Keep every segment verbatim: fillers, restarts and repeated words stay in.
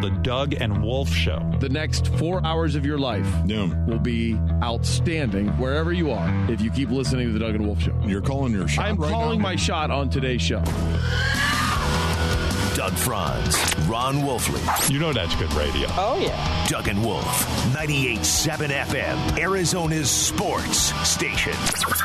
The Doug and Wolf Show. The next four hours of your life Yeah. will be outstanding wherever you are if you keep listening to The Doug and Wolf Show. You're calling your shot I'm right calling now? my shot on today's show. Doug Franz, Ron Wolfley. You know that's good radio. Oh, yeah. Doug and Wolf, ninety-eight point seven F M, Arizona's sports station.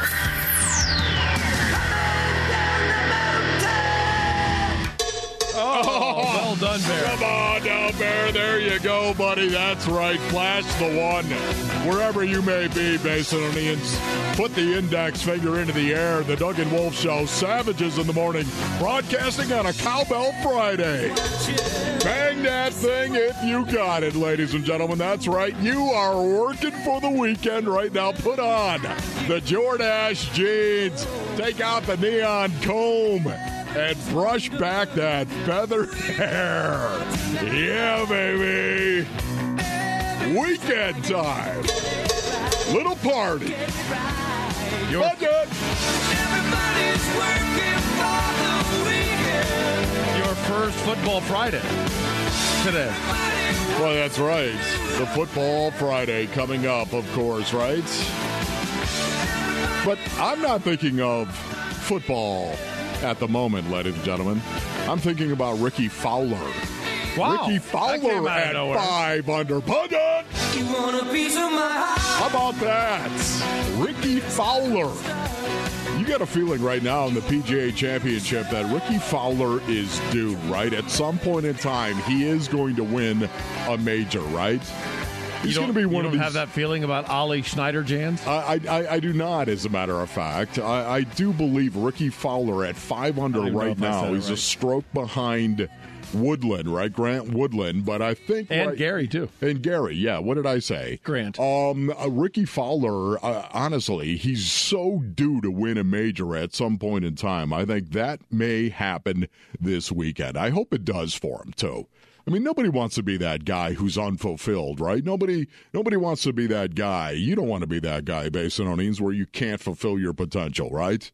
Oh, well done, Bear. Come on now, Bear. There you go, buddy. That's right. Flash the one. Wherever you may be, Basinonians, put the index finger into the air. The Doug and Wolf Show, Savages in the Morning, broadcasting on a Cowbell Friday. Bang that thing if you got it, ladies and gentlemen. That's right. You are working for the weekend right now. Put on the Jordache jeans. Take out the neon comb. And brush back that feathered hair. Yeah, baby. Weekend time. Little party. Your, Budget. your first football Friday today. Well, that's right. The Football Friday coming up, of course, right? But I'm not thinking of football at the moment, ladies and gentlemen. I'm thinking about Ricky Fowler. Wow. Ricky That Fowler came out of at nowhere. five under budget. You want a piece of my heart? How about that? Ricky Fowler. You got a feeling right now in the P G A Championship that Ricky Fowler is due, right? At some point in time, he is going to win a major, right? He's You going don't, to be one you of don't these. have that feeling about Ollie Schneider-Jans? I, I, I do not, as a matter of fact. I, I do believe Ricky Fowler at five under I don't even know right if I said now. it He's a right. stroke behind Woodland, right? Grant Woodland, but I think And right, Gary, too. and Gary, yeah. What did I say? Grant. Um, uh, Ricky Fowler. Uh, honestly, he's so due to win a major at some point in time. I think that may happen this weekend. I hope it does for him too. I mean, nobody wants to be that guy who's unfulfilled, right? Nobody, nobody wants to be that guy. You don't want to be that guy, Basinonians, where you can't fulfill your potential, right?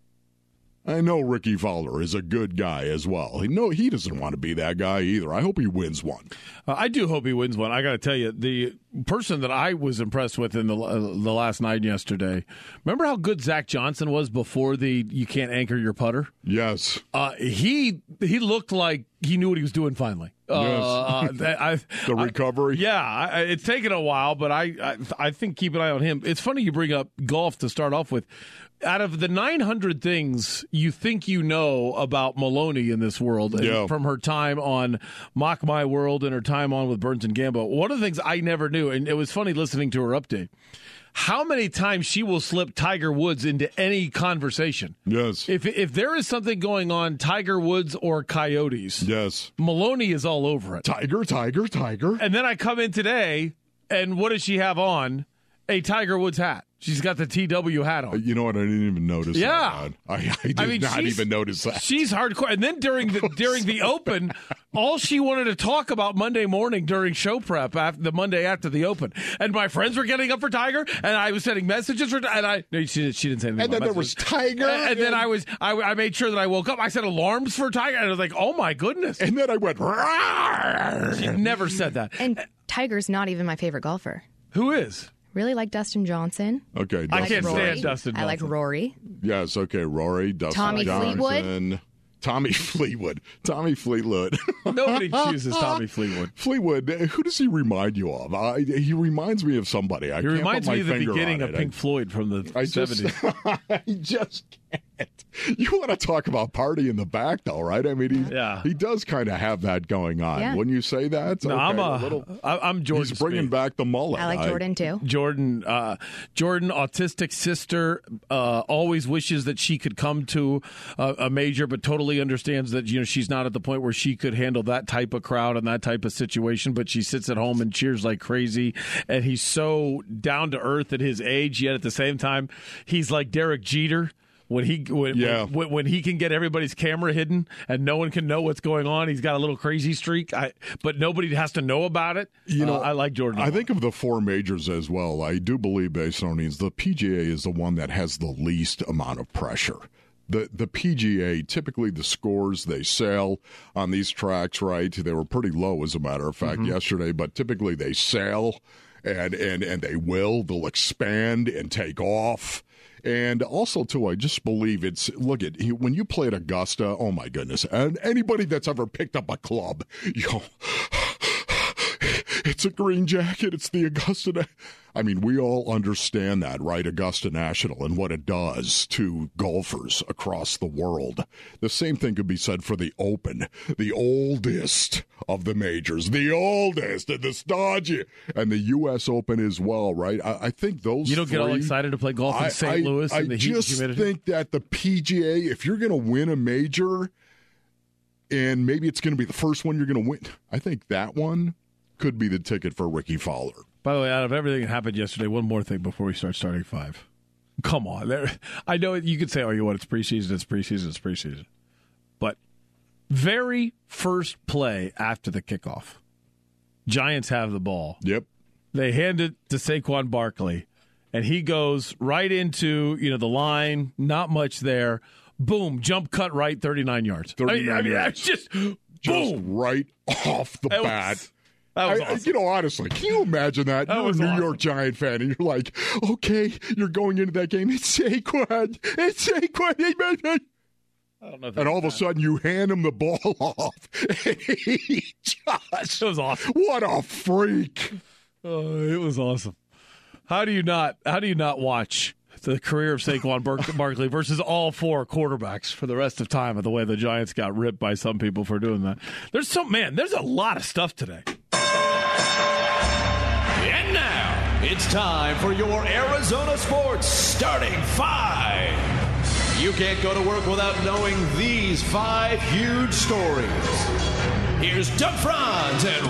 I know Ricky Fowler is a good guy as well. No, he doesn't want to be that guy either. I hope he wins one. Uh, I do hope he wins one. I got to tell you, the person that I was impressed with in the uh, the last night yesterday, remember how good Zach Johnson was before the you can't anchor your putter? Yes. Uh, he he looked like he knew what he was doing finally. Uh, Yes. that- I, The I- recovery. yeah, I, it's taken a while, but I, I I think keep an eye on him. It's funny you bring up golf to start off with. Out of the nine hundred things you think you know about Maloney in this world, and Yeah. from her time on Mock My World and her time on with Burns and Gambo, one of the things I never knew, and it was funny listening to her update, how many times she will slip Tiger Woods into any conversation. Yes. If if there is something going on, Tiger Woods or Coyotes, Yes. Maloney is all over it. Tiger, tiger, tiger. And then I come in today, and what does she have on? A Tiger Woods hat. She's got the T W hat on. You know what? I didn't even notice Yeah. that. man. I, I did I mean, not she's- even notice that. She's hardcore. And then during the during the Open, all she wanted to talk about Monday morning during show prep, after the Monday after the Open, and my friends were getting up for Tiger, and I was sending messages for, and I no, she, she didn't say anything. And then about there was messages. Tiger. And, and then I was I, I made sure that I woke up. I set alarms for Tiger, and I was like, oh my goodness. And then I went, "Rawr." She never said that. And Tiger's not even my favorite golfer. Who is? Really like Dustin Johnson. Okay. I Dustin can't Rory. stand Dustin I like Johnson. Rory. Yes, okay. Rory, Dustin Tommy Johnson. Fleetwood? Tommy Fleetwood. Tommy Fleetwood. Nobody chooses Tommy Fleetwood. Fleetwood, who does he remind you of? Uh, he reminds me of somebody. I He can't reminds put my me of the finger beginning on of it. Pink I, Floyd from the I just, seventies. I just can't. You want to talk about party in the back, though, right? I mean, he, Yeah. he does kind of have that going on. Yeah. Wouldn't you say that? No, Okay, I'm a, little, I- I'm Jordan. he's bringing Speed. back the mullet. I like Jordan too. Jordan, uh, Jordan, autistic sister, uh, always wishes that she could come to a, a major, but totally understands that you know she's not at the point where she could handle that type of crowd and that type of situation. But she sits at home and cheers like crazy. And he's so down to earth at his age, yet at the same time, he's like Derek Jeter. When he when, Yeah. when, when he can get everybody's camera hidden and no one can know what's going on, he's got a little crazy streak. I, but nobody has to know about it. You know, Uh, I like Jordan. a I lot. think of the four majors as well. I do believe, Basinonians, the P G A is the one that has the least amount of pressure. the, the P G A, typically the scores they sail on these tracks, right? They were pretty low, as a matter of fact, mm-hmm. yesterday, but typically they sail, and, and, and they will. They'll expand and take off. And also, too, I just believe it's, look, at when you play at Augusta, oh, my goodness, and anybody that's ever picked up a club, you know, it's a green jacket, it's the Augusta. I mean, we all understand that, right? Augusta National and what it does to golfers across the world. The same thing could be said for the Open, the oldest of the majors, the oldest and the stodgy, and the U S Open as well, right? I, I think those You don't three, get all excited to play golf in Saint Louis I, in the I heat and just humidity? think that the P G A, if you're going to win a major, and maybe it's going to be the first one you're going to win, I think that one could be the ticket for Ricky Fowler. By the way, out of everything that happened yesterday, one more thing before we start starting five. Come on. There, I know you could say, oh, you know what, it's preseason, it's preseason, it's preseason. But very first play after the kickoff, Giants have the ball. Yep. They hand it to Saquon Barkley, and he goes right into, you know, the line, not much there. Boom, jump cut right, thirty-nine yards. thirty-nine I mean, I mean yards. that's just, just boom. right off the That bat. was, that was I, awesome. You know, honestly, can you imagine that? That You're was a New awesome. York Giant fan, and you're like, okay, you're going into that game. It's Saquon. It's Saquon. I don't know if And all of a bad. sudden, you hand him the ball off. And he just, It was awesome. what a freak. Oh, it was awesome. How do you not? How do you not watch the career of Saquon Bar- Barkley versus all four quarterbacks for the rest of time? Of the way the Giants got ripped by some people for doing that. There's some man. There's a lot of stuff today. And now it's time for your Arizona Sports Starting Five. You can't go to work without knowing these five huge stories. Here's Doug Franz and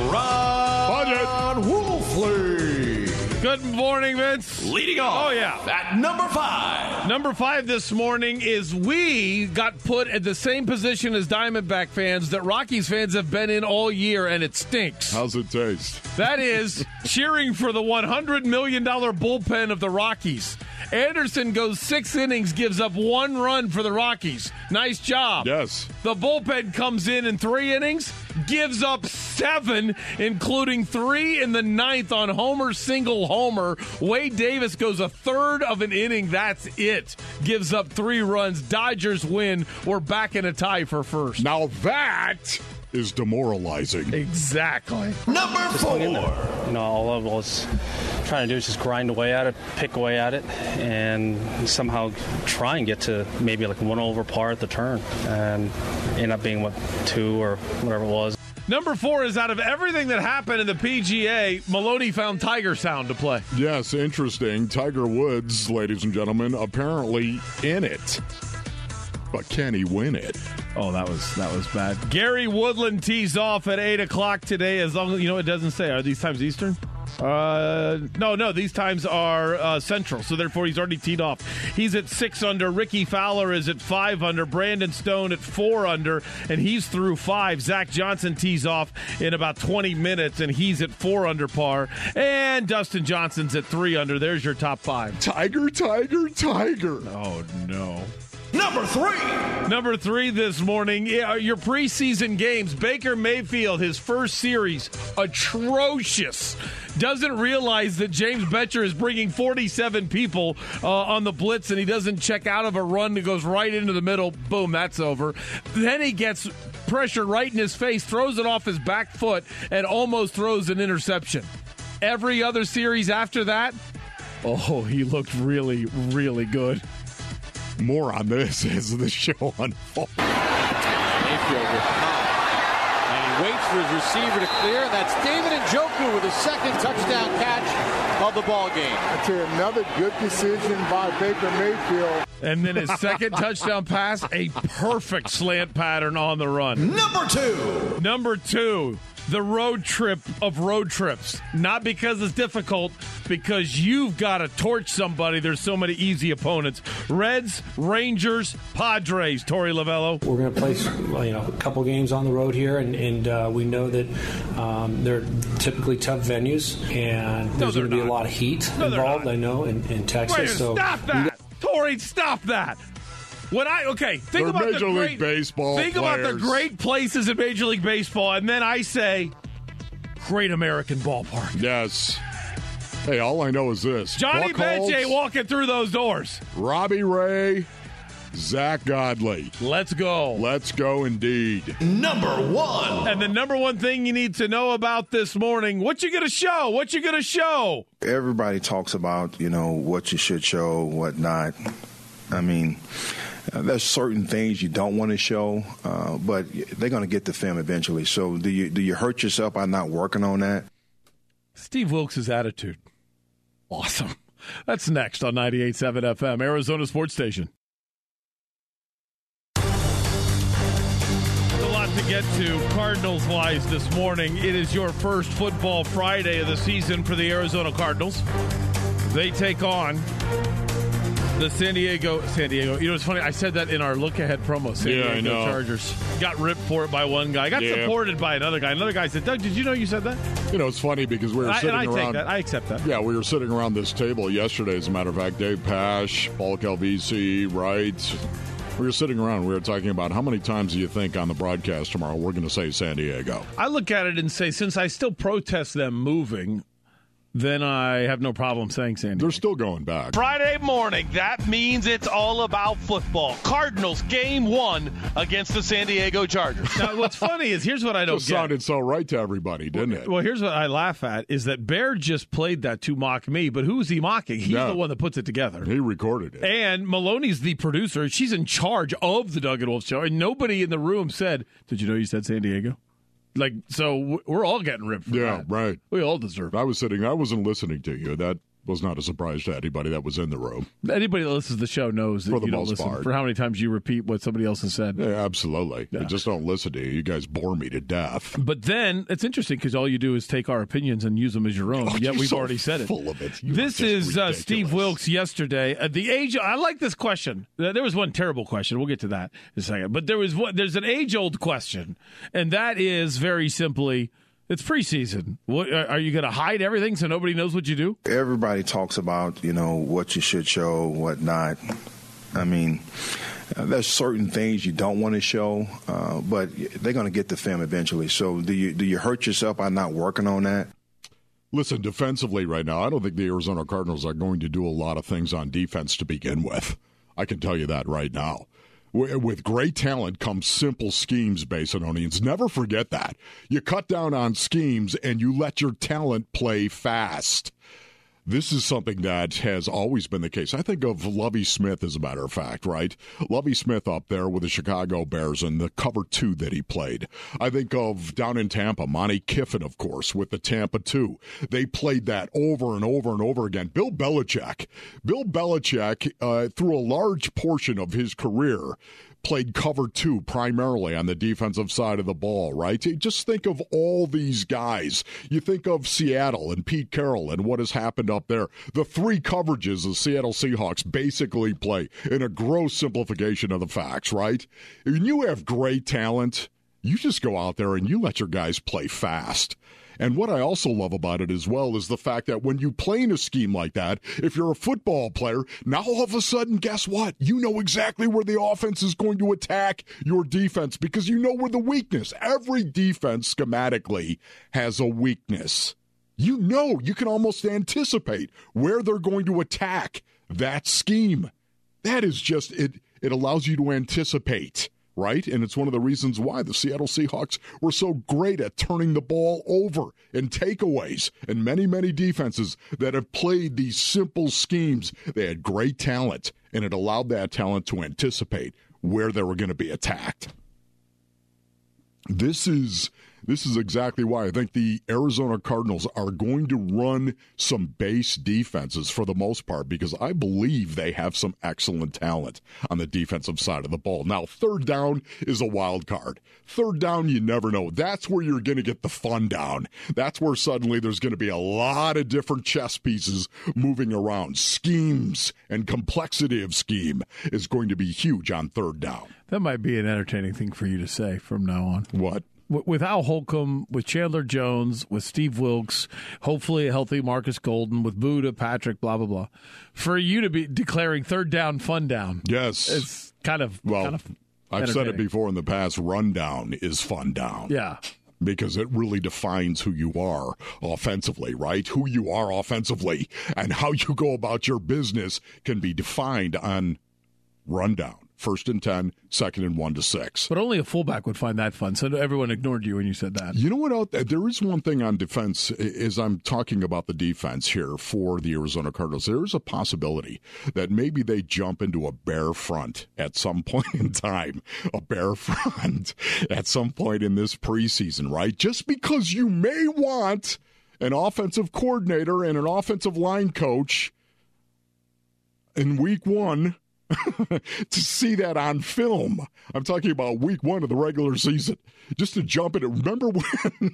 Ron Wolfley. Good morning, Vince. Leading off Oh, yeah. at number five. Number five this morning is we got put at the same position as Diamondback fans that Rockies fans have been in all year, and it stinks. How's it taste? That is cheering for the one hundred million dollars bullpen of the Rockies. Anderson goes six innings, gives up one run for the Rockies. Nice job. Yes. The bullpen comes in in three innings, gives up seven, including three in the ninth on Homer's single homer. Wade Davis goes a third of an inning. That's it. Gives up three runs. Dodgers win. We're back in a tie for first. Now that is demoralizing. Exactly. Number four. You know, all I was trying to do is just grind away at it, pick away at it, and somehow try and get to maybe like one over par at the turn, and end up being, what, two or whatever it was. Number four is out of everything that happened in the P G A, Maloney found Tiger Sound to play. Yes, interesting. Tiger Woods, ladies and gentlemen, apparently in it. But can he win it? Oh, that was that was bad. Gary Woodland tees off at eight o'clock today. As long as you know, it doesn't say. Are these times Eastern? Uh, no, no. These times are uh, Central. So therefore, he's already teed off. He's at six under. Ricky Fowler is at five under. Brandon Stone at four under, and he's through five. Zach Johnson tees off in about twenty minutes, and he's at four under par. And Dustin Johnson's at three under. There's your top five. Tiger, Tiger, Tiger. Oh no. Number three. Number three this morning, yeah, your preseason games. Baker Mayfield, his first series, atrocious. Doesn't realize that James Betcher is bringing forty-seven people uh, on the blitz, and he doesn't check out of a run that goes right into the middle. Boom, that's over. Then he gets pressure right in his face, throws it off his back foot, and almost throws an interception. Every other series after that, oh, he looked really, really good. More on this as the show unfolds. Mayfield with high. And he waits for his receiver to clear. And that's David Njoku with his second touchdown catch of the ball game. I tell you, another good decision by Baker Mayfield. And then his second touchdown pass, a perfect slant pattern on the run. Number two. Number two, the road trip of road trips. Not because it's difficult, because you've got to torch somebody. There's so many easy opponents. Reds, Rangers, Padres. Torey Lavello. We're going to play, you know, a couple games on the road here, and, and uh, we know that um, they're typically tough venues, and there's No, going to be not. a lot of heat No, involved, not. I know, in, in Texas. Wait, so stop that. Torey, stop that. When I okay, think They're about Major the League great Baseball Think about the players. great places in Major League Baseball, and then I say, great American ballpark. Yes. Hey, all I know is this. Johnny Bench walking through those doors. Robbie Ray, Zach Godley. Let's go. Let's go indeed. Number one. And the number one thing you need to know about this morning, what you going to show? What you going to show? Everybody talks about, you know, what you should show, what not. I mean, uh, there's certain things you don't want to show, uh, but they're going to get the film eventually. So do you do you hurt yourself by not working on that? Steve Wilkes' attitude. Awesome. That's next on ninety-eight point seven F M, Arizona Sports Station. A lot to get to Cardinals-wise this morning. It is your first football Friday of the season for the Arizona Cardinals. They take on the San Diego, San Diego. You know, it's funny. I said that in our look-ahead promo. San Yeah, Diego I know. Chargers got ripped for it by one guy. Got Yeah. supported by another guy. Another guy said, "Doug, did you know you said that?" You know, it's funny because we were I, sitting and I around. take that. I accept that. Yeah, we were sitting around this table yesterday, as a matter of fact. Dave Pash, Paul Calvisi, Wright. We were sitting around. We were talking about how many times do you think on the broadcast tomorrow we're going to say San Diego? I look at it and say, since I still protest them moving, then I have no problem saying San Diego. They're still going back. Friday morning, that means it's all about football. Cardinals game one against the San Diego Chargers. Now, what's funny is, here's what I don't Just get. sounded so right to everybody, didn't it? Well, here's what I laugh at, is that Bear just played that to mock me, but who's he mocking? He's Yeah. the one that puts it together. He recorded it. And Maloney's the producer. She's in charge of the Doug and Wolf Show, and nobody in the room said, did you know you said San Diego? Like, so we're all getting ripped for Yeah, that. right. We all deserve it. I was sitting, I wasn't listening to you. That was not a surprise to anybody that was in the room. Anybody that listens to the show knows that For the you don't most listen part. for how many times you repeat what somebody else has said. Yeah, absolutely. I just don't listen to you. You guys bore me to death. But then it's interesting because all you do is take our opinions and use them as your own. Oh, Yet you're we've so already said it. full of it. You This are just is uh, ridiculous. Steve Wilkes yesterday. Uh, the age. I like this question. Uh, There was one terrible question. We'll get to that in a second. But there was one. There's an age-old question, and that is very simply. It's preseason. What, are you going to hide everything so nobody knows what you do? Everybody talks about, you know, what you should show, what not. I mean, uh, there's certain things you don't want to show, uh, but they're going to get the film eventually. So do you do you hurt yourself by not working on that? Listen, defensively right now, I don't think the Arizona Cardinals are going to do a lot of things on defense to begin with. I can tell you that right now. With great talent comes simple schemes, Basinonians. Never forget that. You cut down on schemes and you let your talent play fast. This is something that has always been the case. I think of Lovie Smith, as a matter of fact, right? Lovie Smith up there with the Chicago Bears and the cover two that he played. I think of down in Tampa, Monty Kiffin, of course, with the Tampa two. They played that over and over and over again. Bill Belichick. Bill Belichick, uh, through a large portion of his career, played cover two primarily on the defensive side of the ball, right? Just think of all these guys. You think of Seattle and Pete Carroll and what has happened up there. The three coverages the Seattle Seahawks basically play in a gross simplification of the facts, right? When you have great talent, you just go out there and you let your guys play fast. And what I also love about it as well is the fact that when you play in a scheme like that, if you're a football player, now all of a sudden, guess what? You know exactly where the offense is going to attack your defense because you know where the weakness. Every defense schematically has a weakness. You know, you can almost anticipate where they're going to attack that scheme. That is just, it, it allows you to anticipate. Right? And it's one of the reasons why the Seattle Seahawks were so great at turning the ball over in takeaways. And many, many defenses that have played these simple schemes, they had great talent, and it allowed that talent to anticipate where they were going to be attacked. This is this is exactly why I think the Arizona Cardinals are going to run some base defenses for the most part because I believe they have some excellent talent on the defensive side of the ball. Now, third down is a wild card. Third down, you never know. That's where you're going to get the fun down. That's where suddenly there's going to be a lot of different chess pieces moving around. Schemes and complexity of scheme is going to be huge on third down. That might be an entertaining thing for you to say from now on. What? With Al Holcomb, with Chandler Jones, with Steve Wilkes, hopefully a healthy Marcus Golden, with Buda, Patrick, blah, blah, blah. For you to be declaring third down, fun down. Yes. It's kind of. Well, kind of I've said it before in the past. Rundown is fun down. Yeah. Because it really defines who you are offensively, right? Who you are offensively and how you go about your business can be defined on rundown. First and ten, second and one to six. But only a fullback would find that fun. So everyone ignored you when you said that. You know what? Else? There is one thing on defense. As I'm talking about the defense here for the Arizona Cardinals, there is a possibility that maybe they jump into a bear front at some point in time. A bear front at some point in this preseason, right? Just because you may want an offensive coordinator and an offensive line coach in week one to see that on film. I'm talking about week one of the regular season. Just to jump in it. Remember when?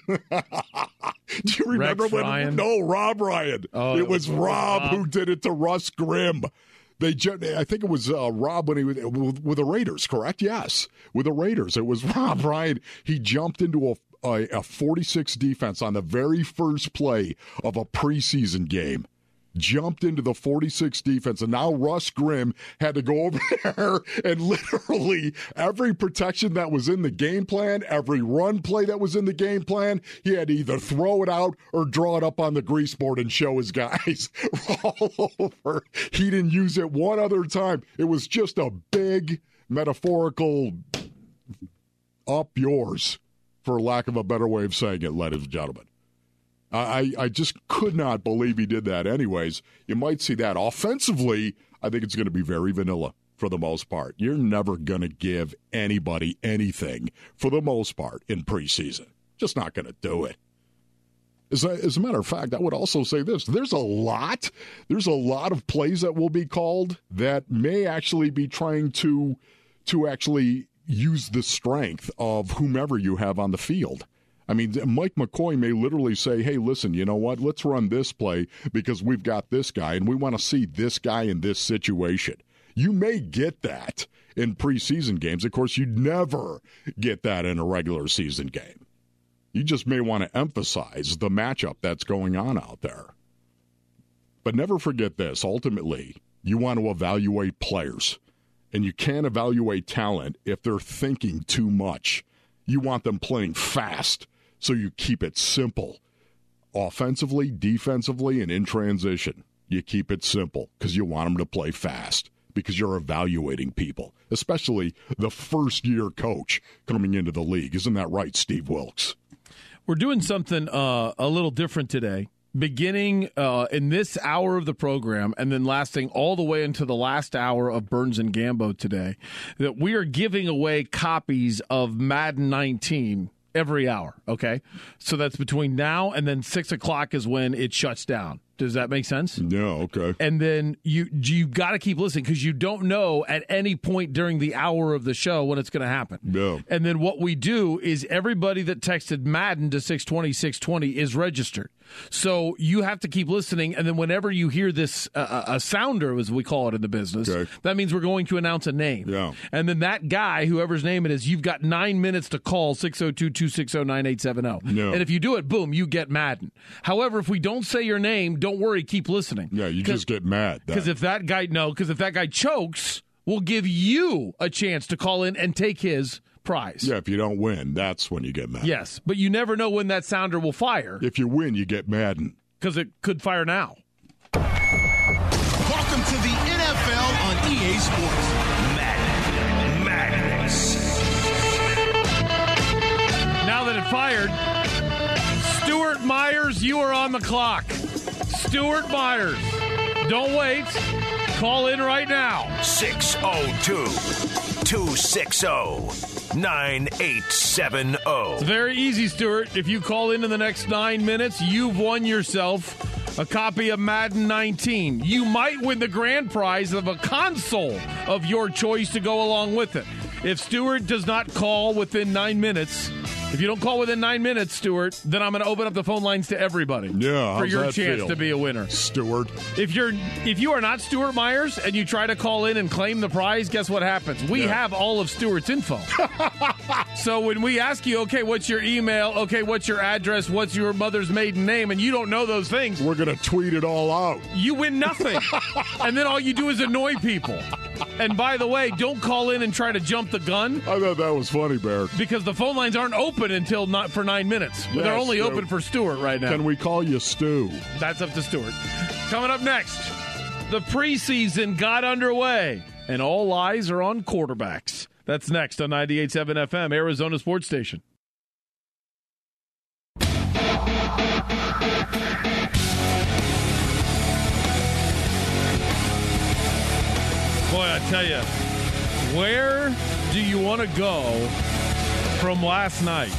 Do you remember Rex when? Ryan? No, Rob Ryan. Oh, it, it was, was Rob, Rob who did it to Russ Grimm. They, I think it was uh, Rob when he was with, with the Raiders, correct? Yes, with the Raiders. It was Rob Ryan. He jumped into a, a, a forty-six defense on the very first play of a preseason game. Jumped into the forty-six defense, and now Russ Grimm had to go over there and literally every protection that was in the game plan, every run play that was in the game plan, he had to either throw it out or draw it up on the grease board and show his guys all over. He didn't use it one other time. It was just a big metaphorical up yours, for lack of a better way of saying it, ladies and gentlemen. I, I just could not believe he did that. Anyways, you might see that. Offensively, I think it's going to be very vanilla for the most part. You're never going to give anybody anything for the most part in preseason. Just not going to do it. As a, as a matter of fact, I would also say this. There's a lot, there's a lot of plays that will be called that may actually be trying to, to actually use the strength of whomever you have on the field. I mean, Mike McCoy may literally say, hey, listen, you know what? Let's run this play because we've got this guy, and we want to see this guy in this situation. You may get that in preseason games. Of course, you'd never get that in a regular season game. You just may want to emphasize the matchup that's going on out there. But never forget this. Ultimately, you want to evaluate players, and you can't evaluate talent if they're thinking too much. You want them playing fast. So you keep it simple. Offensively, defensively, and in transition, you keep it simple because you want them to play fast because you're evaluating people, especially the first-year coach coming into the league. Isn't that right, Steve Wilkes? We're doing something uh, a little different today, beginning uh, in this hour of the program and then lasting all the way into the last hour of Burns and Gambo today, that we are giving away copies of Madden nineteen every hour, okay? So that's between now and then six o'clock is when it shuts down. Does that make sense? No, okay. And then you you got to keep listening because you don't know at any point during the hour of the show when it's going to happen. No. And then what we do is everybody that texted Madden to six twenty, six twenty is registered. So you have to keep listening, and then whenever you hear this, uh, a sounder, as we call it in the business, okay, that means we're going to announce a name. Yeah. And then that guy, whoever's name it is, you've got nine minutes to call six oh two, two six oh, nine eight seven oh. No. And if you do it, boom, you get Madden. However, if we don't say your name, don't worry, keep listening. Yeah, you just get mad. Because if that guy, no, because if that guy chokes, we'll give you a chance to call in and take his prize. Yeah, if you don't win, that's when you get mad. Yes, but you never know when that sounder will fire. If you win, you get Madden. Because it could fire now. Welcome to the N F L on E A Sports. Madden. Madness. Now that it fired, Stuart Myers, you are on the clock. Stuart Myers. Don't wait. Call in right now. six oh two, two six oh, nine eight seven oh. It's very easy, Stuart. If you call in in the next nine minutes, you've won yourself a copy of Madden nineteen. You might win the grand prize of a console of your choice to go along with it. If Stuart does not call within nine minutes, if you don't call within nine minutes, Stuart, then I'm going to open up the phone lines to everybody. Yeah, for how's your that chance feel, to be a winner, Stuart. If you're if you are not Stuart Myers and you try to call in and claim the prize, guess what happens? We Yeah. have all of Stuart's info. So when we ask you, okay, what's your email? Okay, what's your address? What's your mother's maiden name? And you don't know those things, we're going to tweet it all out. You win nothing. And then all you do is annoy people. And by the way, don't call in and try to jump the gun. I thought that was funny, Bear. Because the phone lines aren't open until not for nine minutes. Yes, they're only open for Stuart right now. Can we call you Stu? That's up to Stuart. Coming up next, the preseason got underway, and all eyes are on quarterbacks. That's next on ninety-eight point seven F M, Arizona Sports Station. Boy, I tell you, where do you want to go from last night?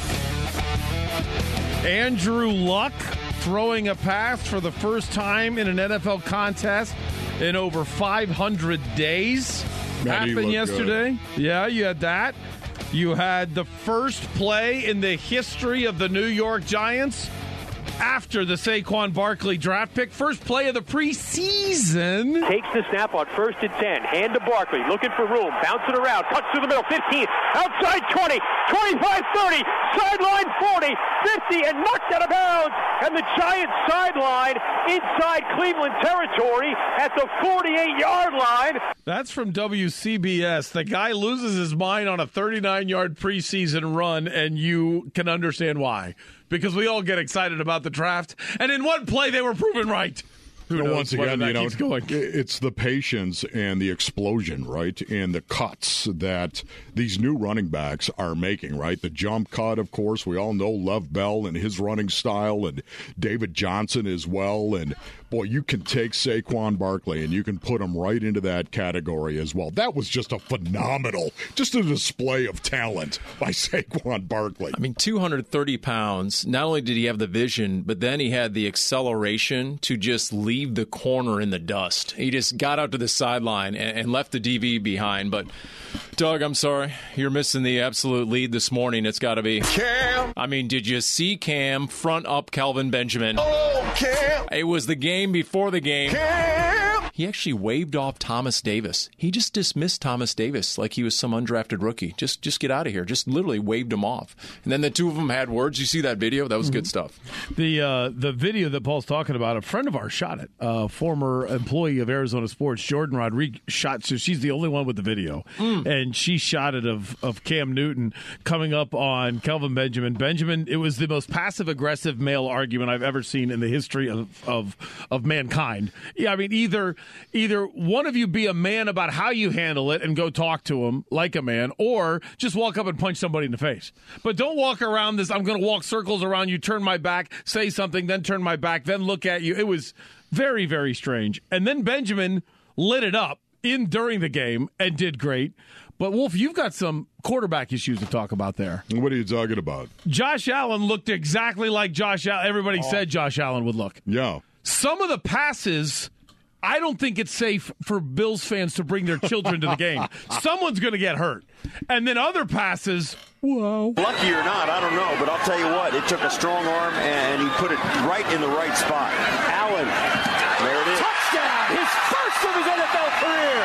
Andrew Luck throwing a pass for the first time in an N F L contest in over five hundred days. Man, happened yesterday. Good. Yeah, you had that. You had the first play in the history of the New York Giants after the Saquon Barkley draft pick. First play of the preseason. Takes the snap on first and ten. Hand to Barkley. Looking for room. Bouncing around. Cuts to the middle. fifteen. Outside twenty. twenty-five thirty. Sideline forty. fifty. And knocked out of bounds. And the Giants sideline inside Cleveland territory at the forty-eight-yard line. That's from W C B S. The guy loses his mind on a thirty-nine-yard preseason run, and you can understand why. Because we all get excited about the draft, and in one play they were proven right. Who you know, knows once again, that you know, keeps going. It's the patience and the explosion, right, and the cuts that these new running backs are making, right? The jump cut, of course, we all know Lev Bell and his running style, and David Johnson as well. And boy, you can take Saquon Barkley and you can put him right into that category as well. That was just a phenomenal, just a display of talent by Saquon Barkley. I mean, two hundred thirty pounds. Not only did he have the vision, but then he had the acceleration to just leave the corner in the dust. He just got out to the sideline and, and left the D V behind. But, Doug, I'm sorry. You're missing the absolute lead this morning. It's got to be Cam. I mean, did you see Cam front up Kelvin Benjamin? Oh, Cam. It was the game before the game. Cam. He actually waved off Thomas Davis. He just dismissed Thomas Davis like he was some undrafted rookie. Just just get out of here. Just literally waved him off. And then the two of them had words. You see that video? That was good stuff. The uh, the video that Paul's talking about, a friend of ours shot it. A former employee of Arizona Sports, Jordan Rodriguez, shot. So she's the only one with the video. Mm. And she shot it of, of Cam Newton coming up on Kelvin Benjamin. Benjamin, it was the most passive-aggressive male argument I've ever seen in the history of, of, of mankind. Yeah, I mean, either either one of you be a man about how you handle it and go talk to him like a man, or just walk up and punch somebody in the face. But don't walk around this, I'm going to walk circles around you, turn my back, say something, then turn my back, then look at you. It was very, very strange. And then Benjamin lit it up in during the game and did great. But, Wolf, you've got some quarterback issues to talk about there. What are you talking about? Josh Allen looked exactly like Josh Allen. Everybody oh. said Josh Allen would look. Yeah. Some of the passes, I don't think it's safe for Bills fans to bring their children to the game. Someone's going to get hurt. And then other passes, wow. Lucky or not, I don't know, but I'll tell you what, it took a strong arm, and he put it right in the right spot. Allen, there it is. Touchdown! His first of his N F L career!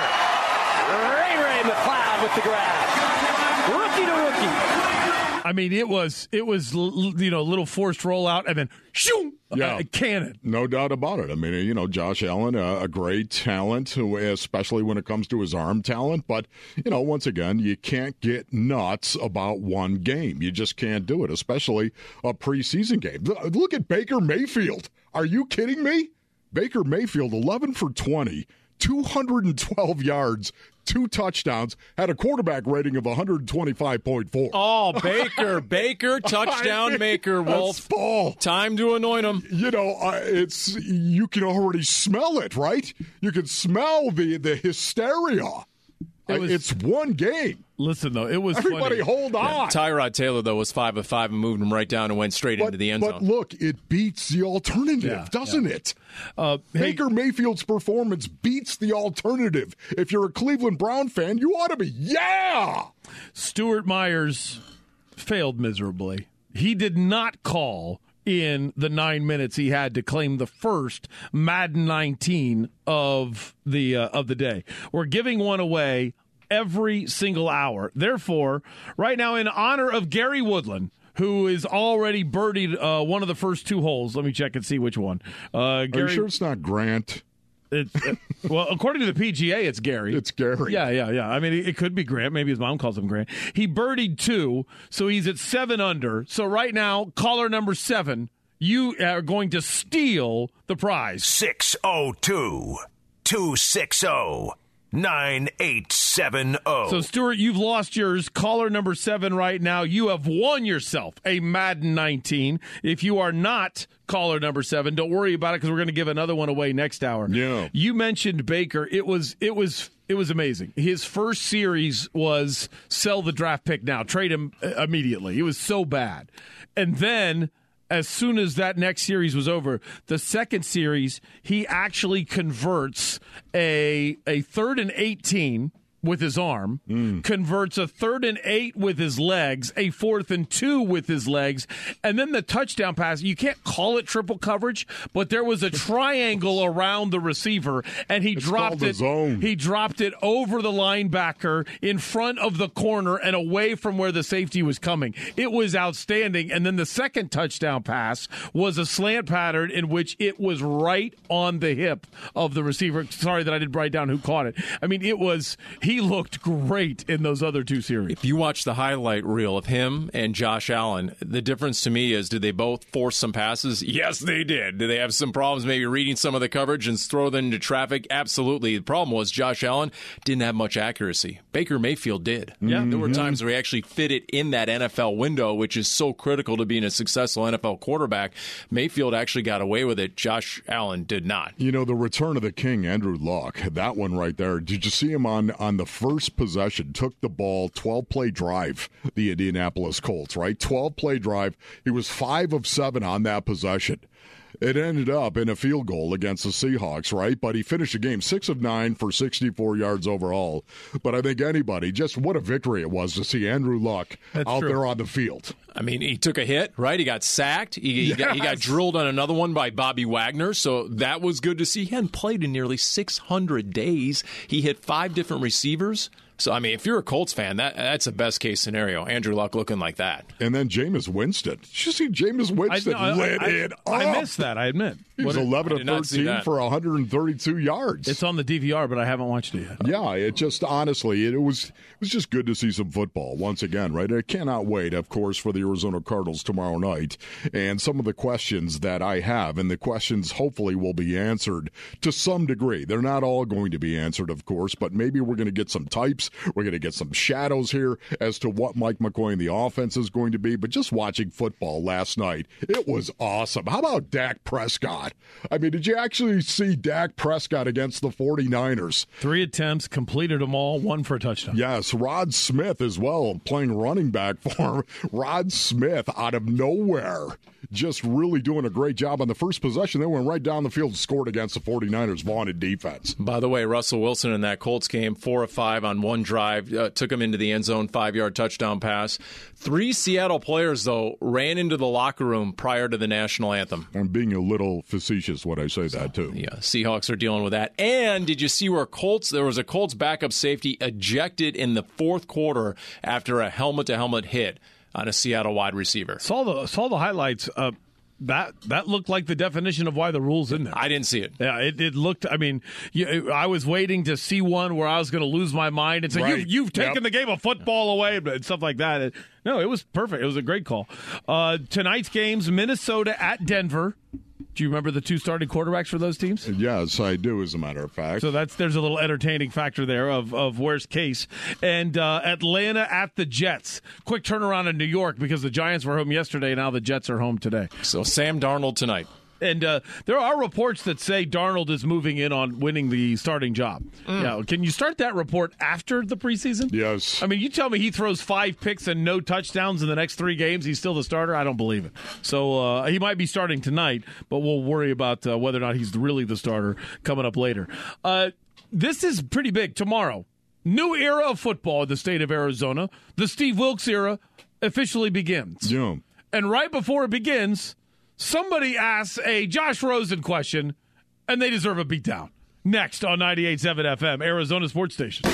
Ray Ray McCloud with the grab. Rookie to rookie. I mean, it was, it was you know, a little forced rollout, and then, shoo, yeah. a cannon. No doubt about it. I mean, you know, Josh Allen, uh, a great talent, who, especially when it comes to his arm talent. But, you know, once again, you can't get nuts about one game. You just can't do it, especially a preseason game. Look at Baker Mayfield. Are you kidding me? Baker Mayfield, eleven for twenty, two hundred twelve yards, two touchdowns, had a quarterback rating of one twenty-five point four. Oh, Baker, Baker, touchdown I mean, maker, Wolf. Ball. Time to anoint him. You know, uh, it's you can already smell it, right? You can smell the, the hysteria. It was, it's one game. Listen, though, it was Everybody funny. hold on. Yeah, Tyrod Taylor, though, was five of five and moved him right down and went straight but, into the end but zone. But look, it beats the alternative, yeah, doesn't yeah. it? Uh, Baker hey, Mayfield's performance beats the alternative. If you're a Cleveland Brown fan, you ought to be, yeah! Stuart Myers failed miserably. He did not call in the nine minutes he had to claim the first Madden nineteen of the uh, of the day. We're giving one away every single hour. Therefore, right now, in honor of Gary Woodland, who is already birdied uh, one of the first two holes. Let me check and see which one. Uh, Gary, Are you sure it's not Grant? It's, it, well, according to the P G A, it's Gary. It's Gary. Yeah, yeah, yeah. I mean, it, it could be Grant. Maybe his mom calls him Grant. He birdied two, so he's at seven under. So right now, caller number seven, you are going to steal the prize. six oh two, two six oh, nine eight seven oh. So, Stuart, you've lost yours. Caller number seven right now. You have won yourself a Madden nineteen. If you are not caller number seven, don't worry about it because we're going to give another one away next hour. Yeah. You mentioned Baker. It was it was it was amazing. His first series was sell the draft pick now, trade him immediately. It was so bad, and then, as soon as that next series was over, the second series, he actually converts a a third and eighteen with his arm, mm. converts a third and eight with his legs, a fourth and two with his legs, and then the touchdown pass. You can't call it triple coverage, but there was a triangle around the receiver, and he it's dropped it. Zone. He dropped it over the linebacker in front of the corner and away from where the safety was coming. It was outstanding. And then the second touchdown pass was a slant pattern in which it was right on the hip of the receiver. Sorry that I didn't write down who caught it. I mean, it was he looked great in those other two series. If you watch the highlight reel of him and Josh Allen, the difference to me is, did they both force some passes? Yes, they did. Did they have some problems maybe reading some of the coverage and throw them into traffic? Absolutely. The problem was Josh Allen didn't have much accuracy. Baker Mayfield did. Yeah. There were times where he actually fit it in that N F L window, which is so critical to being a successful N F L quarterback. Mayfield actually got away with it. Josh Allen did not. You know, the return of the king, Andrew Luck, that one right there. Did you see him on, on the first possession? Took the ball, twelve-play drive, the Indianapolis Colts, right? twelve-play drive. He was five of seven on that possession. It ended up in a field goal against the Seahawks, right? But he finished the game six of nine for sixty-four yards overall. But I think anybody, just what a victory it was to see Andrew Luck That's out true. there on the field. I mean, he took a hit, right? He got sacked. He, he, yes. got, he got drilled on another one by Bobby Wagner, so that was good to see. He hadn't played in nearly six hundred days. He hit five different receivers. So, I mean, if you're a Colts fan, that that's a best-case scenario. Andrew Luck looking like that. And then Jameis Winston. Did you see Jameis Winston I, no, lit I, it up? I missed that, I admit. He was What, eleven I of did not see thirteen that. for one hundred thirty-two yards. It's on the D V R, but I haven't watched it yet. Yeah, it just, honestly, it, it was it was just good to see some football once again, right? I cannot wait, of course, for the Arizona Cardinals tomorrow night. And some of the questions that I have, and the questions hopefully will be answered to some degree. They're not all going to be answered, of course, but maybe we're going to get some types. We're going to get some shadows here as to what Mike McCoy and the offense is going to be. But just watching football last night, it was awesome. How about Dak Prescott? I mean, did you actually see Dak Prescott against the 49ers? Three attempts, completed them all, one for a touchdown. Yes, Rod Smith as well, playing running back for him. Rod Smith out of nowhere, just really doing a great job on the first possession. They went right down the field and scored against the 49ers' vaunted defense. By the way, Russell Wilson in that Colts game, four of five on one drive, uh, took him into the end zone, five-yard touchdown pass. Three Seattle players, though, ran into the locker room prior to the national anthem. I'm being a little facetious when I say that, too. Yeah, Seahawks are dealing with that. And did you see where Colts, there was a Colts backup safety ejected in the fourth quarter after a helmet-to-helmet hit on a Seattle wide receiver? Saw the saw the highlights. Uh, that that looked like the definition of why the rule's in there. I didn't see it. Yeah, it, it looked. I mean, you, I was waiting to see one where I was going to lose my mind and say, Right. "You've, you've taken Yep. the game of football away," and stuff like that. It, no, it was perfect. It was a great call. Uh, tonight's games: Minnesota at Denver. Do you remember the two starting quarterbacks for those teams? Yes, I do, as a matter of fact. So that's there's a little entertaining factor there of, of worst case. And uh, Atlanta at the Jets. Quick turnaround in New York because the Giants were home yesterday. Now the Jets are home today. So Sam Darnold tonight. And uh, there are reports that say Darnold is moving in on winning the starting job. Mm. Yeah, can you start that report after the preseason? Yes. I mean, you tell me he throws five picks and no touchdowns in the next three games. He's still the starter? I don't believe it. So uh, he might be starting tonight, but we'll worry about uh, whether or not he's really the starter coming up later. Uh, this is pretty big. Tomorrow, new era of football in the state of Arizona. The Steve Wilkes era officially begins. Yeah. And right before it begins, somebody asks a Josh Rosen question, and they deserve a beatdown. Next on ninety-eight point seven F M, Arizona Sports Station.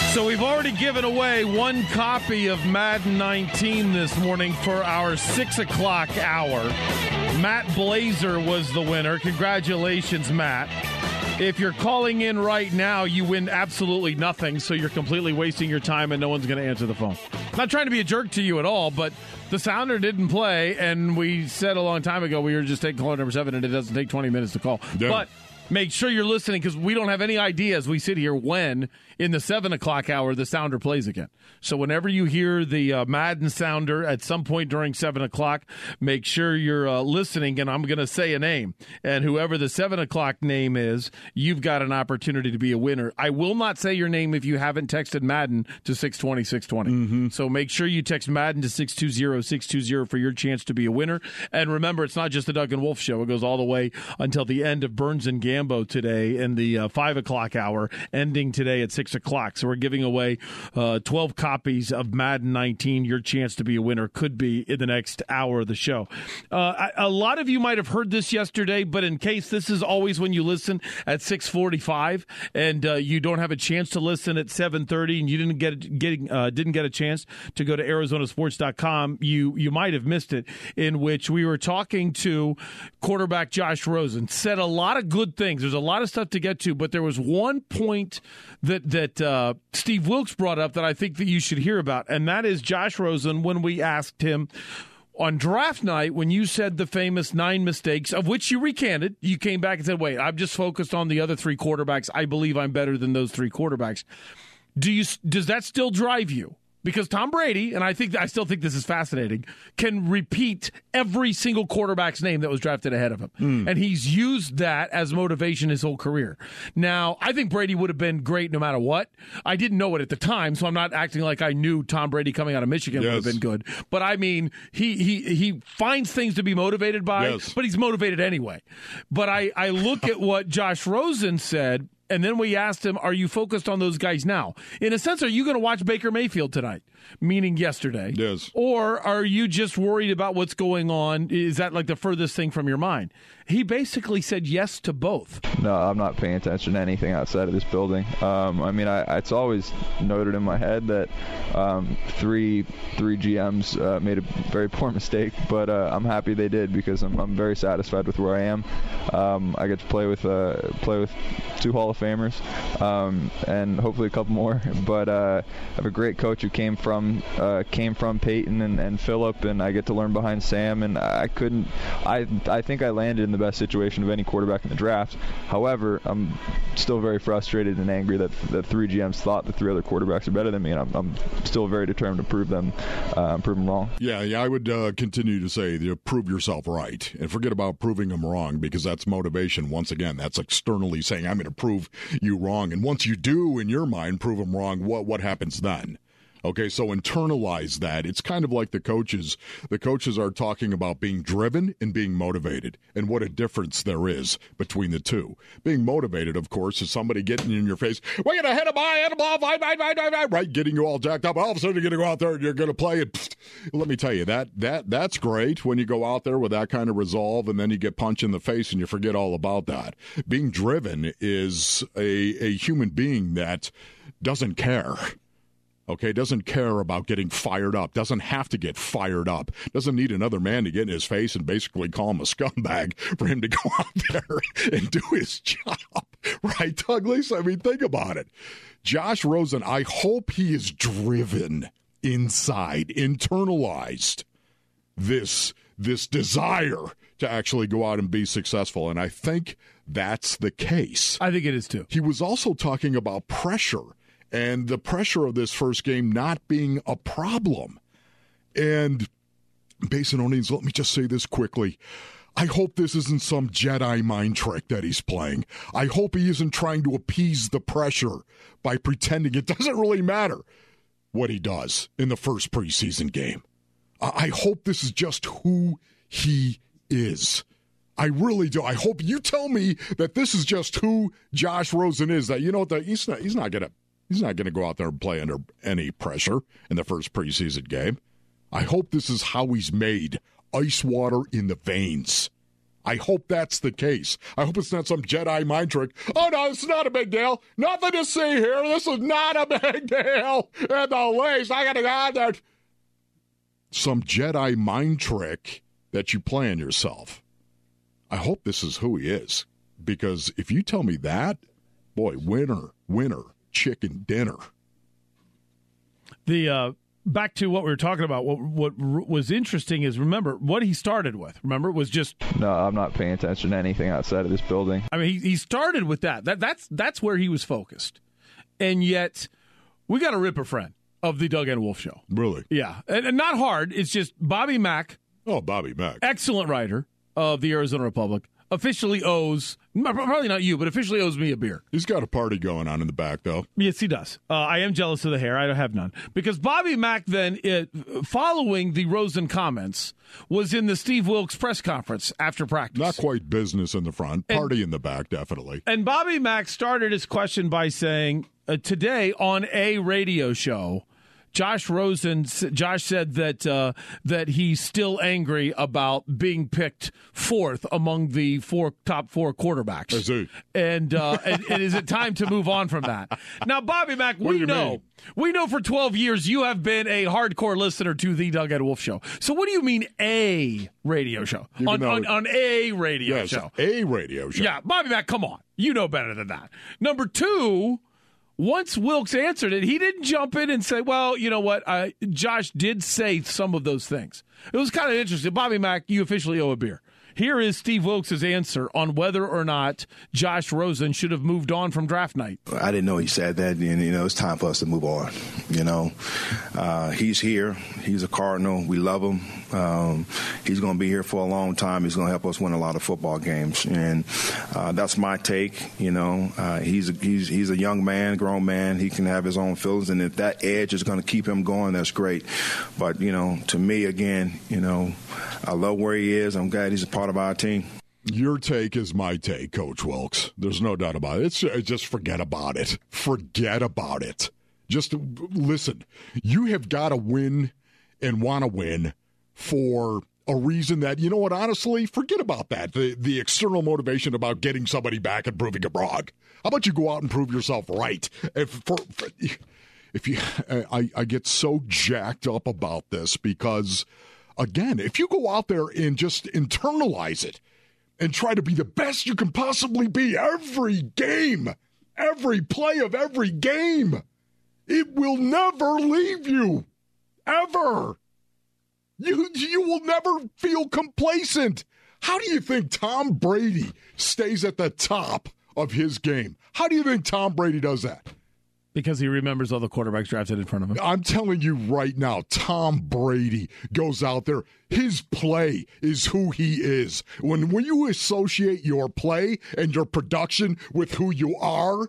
So we've already given away one copy of Madden nineteen this morning for our six o'clock hour. Matt Blazer was the winner. Congratulations, Matt. If you're calling in right now, you win absolutely nothing, so you're completely wasting your time and no one's going to answer the phone. Not trying to be a jerk to you at all, but the sounder didn't play, and we said a long time ago we were just taking caller number seven, and it doesn't take twenty minutes to call. Yeah. But make sure you're listening, because we don't have any idea as we sit here when, in the seven o'clock hour, the sounder plays again. So whenever you hear the uh, Madden sounder at some point during seven o'clock, make sure you're uh, listening, and I'm going to say a name. And whoever the seven o'clock name is, you've got an opportunity to be a winner. I will not say your name if you haven't texted Madden to six twenty, six twenty. Mm-hmm. So make sure you text Madden to six two zero, six two zero for your chance to be a winner. And remember, it's not just the Doug and Wolf Show. It goes all the way until the end of Burns and Gambo today in the uh, five o'clock hour, ending today at six o'clock. So we're giving away uh, twelve copies of Madden nineteen. Your chance to be a winner could be in the next hour of the show. Uh, a lot of you might have heard this yesterday, but in case, this is always when you listen at six forty-five, and uh, you don't have a chance to listen at seven thirty, and you didn't get getting uh, didn't get a chance to go to Arizona Sports dot com. You you might have missed it, in which we were talking to quarterback Josh Rosen. Said a lot of good things. There's a lot of stuff to get to, but there was one point that that uh, Steve Wilks brought up that I think that you should hear about, and that is Josh Rosen, when we asked him on draft night, when you said the famous nine mistakes, of which you recanted, you came back and said, wait, I'm just focused on the other three quarterbacks. I believe I'm better than those three quarterbacks. Do you? Does that still drive you? Because Tom Brady, and I think I still think this is fascinating, can repeat every single quarterback's name that was drafted ahead of him. Mm. And he's used that as motivation his whole career. Now, I think Brady would have been great no matter what. I didn't know it at the time, so I'm not acting like I knew Tom Brady coming out of Michigan yes. would have been good. But I mean, he he he finds things to be motivated by, yes. but he's motivated anyway. But I, I look at what Josh Rosen said, and then we asked him, are you focused on those guys now? In a sense, are you going to watch Baker Mayfield tonight? Meaning yesterday. Yes. Or are you just worried about what's going on? Is that like the furthest thing from your mind? He basically said yes to both. No, I'm not paying attention to anything outside of this building. Um, I mean, I, it's always noted in my head that um, three three G Ms uh, made a very poor mistake, but uh, I'm happy they did, because I'm, I'm very satisfied with where I am. Um, I get to play with uh, play with two Hall of Famers, um, and hopefully a couple more. But uh, I have a great coach who came from uh, came from Peyton and, and Phillip, and I get to learn behind Sam. And I couldn't. I I think I landed in the best situation of any quarterback in the draft. However, I'm still very frustrated and angry that that three G Ms thought the three other quarterbacks are better than me, and I'm, I'm still very determined to prove them uh, prove them wrong. Yeah, yeah, I would uh, continue to say you prove yourself right, and forget about proving them wrong, because that's motivation. Once again, that's externally saying I'm going to prove you wrong, and once you do in your mind prove them wrong, what what happens then? Okay, so internalize that. It's kind of like the coaches. The coaches are talking about being driven and being motivated, and what a difference there is between the two. Being motivated, of course, is somebody getting in your face, we're going to hit a ball, hit a ball, five, five, five, five, five, right, getting you all jacked up. All of a sudden, you're going to go out there and you're going to play it. Pfft. Let me tell you, that that that's great when you go out there with that kind of resolve, and then you get punched in the face and you forget all about that. Being driven is a, a human being that doesn't care. Okay, doesn't care about getting fired up, doesn't have to get fired up, doesn't need another man to get in his face and basically call him a scumbag for him to go out there and do his job. Right, Douglas? I mean, think about it. Josh Rosen, I hope he is driven inside, internalized this, this desire to actually go out and be successful, and I think that's the case. I think it is, too. He was also talking about pressure, and the pressure of this first game not being a problem. And, Basinonians, let me just say this quickly. I hope this isn't some Jedi mind trick that he's playing. I hope he isn't trying to appease the pressure by pretending it doesn't really matter what he does in the first preseason game. I hope this is just who he is. I really do. I hope you tell me that this is just who Josh Rosen is. That, you know, that he's not, he's not going to He's not going to go out there and play under any pressure in the first preseason game. I hope this is how he's made. Ice water in the veins. I hope that's the case. I hope it's not some Jedi mind trick. Oh, no, it's not a big deal. Nothing to see here. This is not a big deal. In the least, I got to add that. Some Jedi mind trick that you play on yourself. I hope this is who he is. Because if you tell me that, boy, winner, winner, chicken dinner. The uh, back to what we were talking about. What what was interesting is, remember what he started with. Remember, it was just no. I'm not paying attention to anything outside of this building. I mean, he he started with that. That that's that's where he was focused, and yet we got to rip a friend of the Doug and Wolf Show. Really? Yeah, and, and not hard. It's just Bobby Mack. Oh, Bobby Mack, excellent writer of the Arizona Republic. Officially owes, probably not you, but officially owes me a beer. He's got a party going on in the back, though. Yes, he does. Uh, I am jealous of the hair. I don't have none. Because Bobby Mack then, it, following the Rosen comments, was in the Steve Wilkes press conference after practice. Not quite business in the front, party and, in the back, definitely. And Bobby Mack started his question by saying, uh, today on a radio show, Josh Rosen, Josh said that uh, that he's still angry about being picked fourth among the four top four quarterbacks. Is he? And, uh, and, and is it time to move on from that? Now, Bobby Mack, what we know. Mean? We know for twelve years you have been a hardcore listener to the Doug and Wolf Show. So what do you mean a radio show? On, on, on a radio yes, show. a radio show. Yeah, Bobby Mack, come on. You know better than that. Number two, once Wilkes answered it, he didn't jump in and say, well, you know what, uh, Josh did say some of those things. It was kind of interesting. Bobby Mack, you officially owe a beer. Here is Steve Wilkes' answer on whether or not Josh Rosen should have moved on from draft night. I didn't know he said that, and, you know, it's time for us to move on. You know, uh, he's here. He's a Cardinal. We love him. Um, he's going to be here for a long time. He's going to help us win a lot of football games, and uh, that's my take. You know, uh, he's a, he's he's a young man, grown man. He can have his own feelings, and if that edge is going to keep him going, that's great. But you know, to me, again, you know, I love where he is. I'm glad he's a part of our team. Your take is my take, Coach Wilkes. There's no doubt about it. It's just forget about it. Forget about it. Just listen. You have got to win and want to win for a reason that, you know what, honestly, forget about that. The the external motivation about getting somebody back and proving it wrong. How about you go out and prove yourself right? If for, for, if you, I, I get so jacked up about this because, again, if you go out there and just internalize it and try to be the best you can possibly be every game, every play of every game, it will never leave you, ever. You you will never feel complacent. How do you think Tom Brady stays at the top of his game? How do you think Tom Brady does that? Because he remembers all the quarterbacks drafted in front of him. I'm telling you right now, Tom Brady goes out there. His play is who he is. When, when you associate your play and your production with who you are,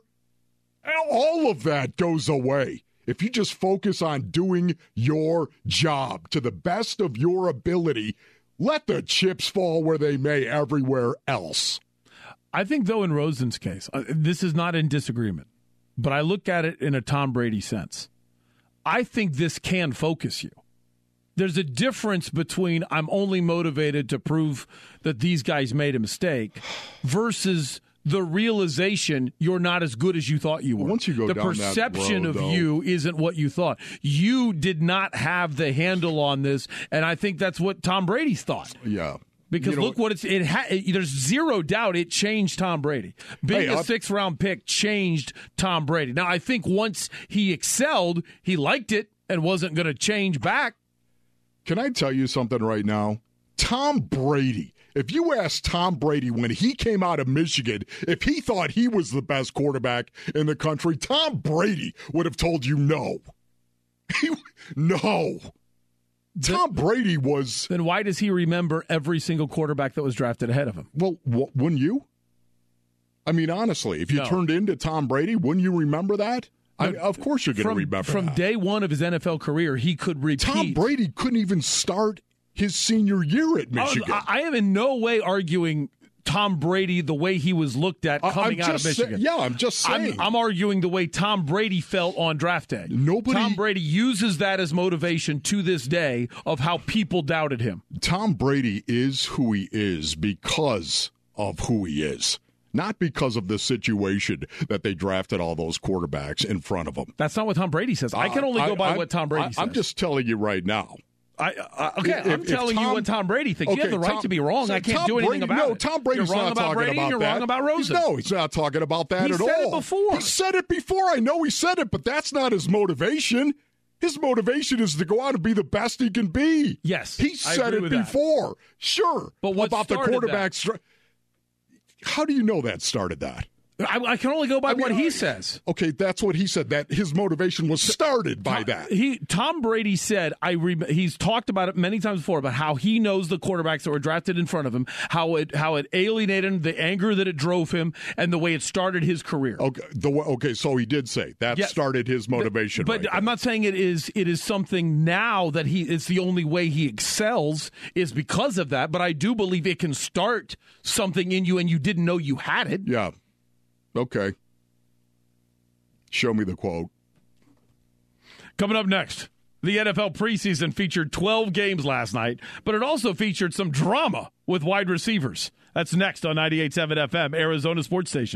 all of that goes away. If you just focus on doing your job to the best of your ability, let the chips fall where they may everywhere else. I think, though, in Rosen's case, uh, this is not in disagreement, but I look at it in a Tom Brady sense. I think this can focus you. There's a difference between I'm only motivated to prove that these guys made a mistake versus the realization you're not as good as you thought you were. Once you go the down perception that road, of though, you isn't what you thought. You did not have the handle on this, and I think that's what Tom Brady's thought. Yeah. Because you know, look what it's it, ha, it. There's zero doubt it changed Tom Brady. Being hey, a sixth round pick changed Tom Brady. Now I think once he excelled, he liked it and wasn't going to change back. Can I tell you something right now? Tom Brady. If you asked Tom Brady when he came out of Michigan, if he thought he was the best quarterback in the country, Tom Brady would have told you no. He, no. Tom Brady was... Then why does he remember every single quarterback that was drafted ahead of him? Well, wh- wouldn't you? I mean, honestly, if you no. turned into Tom Brady, wouldn't you remember that? I mean, of course you're going to remember From that. day one of his N F L career, he could repeat. Tom Brady couldn't even start his senior year at Michigan. I, I am in no way arguing Tom Brady the way he was looked at coming I'm out of just Michigan. Say, yeah, I'm just saying. I'm, I'm arguing the way Tom Brady felt on draft day. Nobody, Tom Brady uses that as motivation to this day of how people doubted him. Tom Brady is who he is because of who he is. Not because of the situation that they drafted all those quarterbacks in front of him. That's not what Tom Brady says. I can only go by I, what Tom Brady I, says. I'm just telling you right now. I, uh, okay, if, I'm if telling Tom, you what Tom Brady thinks. Okay, you have the right Tom, to be wrong. so I can't Tom do anything Brady, about no, it. Tom Brady's you're wrong not about talking Brady, about you're that. wrong about Rosen. No, he's not talking about that he at said all. It before. He said it before. I know he said it, but that's not his motivation. His motivation is to go out and be the best he can be. Yes, he said it before. That. Sure, but what about the quarterback? Str- How do you know that started that? I, I can only go by I mean, what he says. Okay, that's what he said. That his motivation was started by Tom, that. He Tom Brady said, "I." Re, he's talked about it many times before about how he knows the quarterbacks that were drafted in front of him, how it how it alienated him, the anger that it drove him, and the way it started his career. Okay, the okay, so he did say that yeah, started his motivation. But, but right I'm not saying it is. It is something now that he. It's the only way he excels is because of that. But I do believe it can start something in you, and you didn't know you had it. Yeah. Okay. Show me the quote. Coming up next, the N F L preseason featured twelve games last night, but it also featured some drama with wide receivers. That's next on ninety-eight point seven F M, Arizona Sports Station.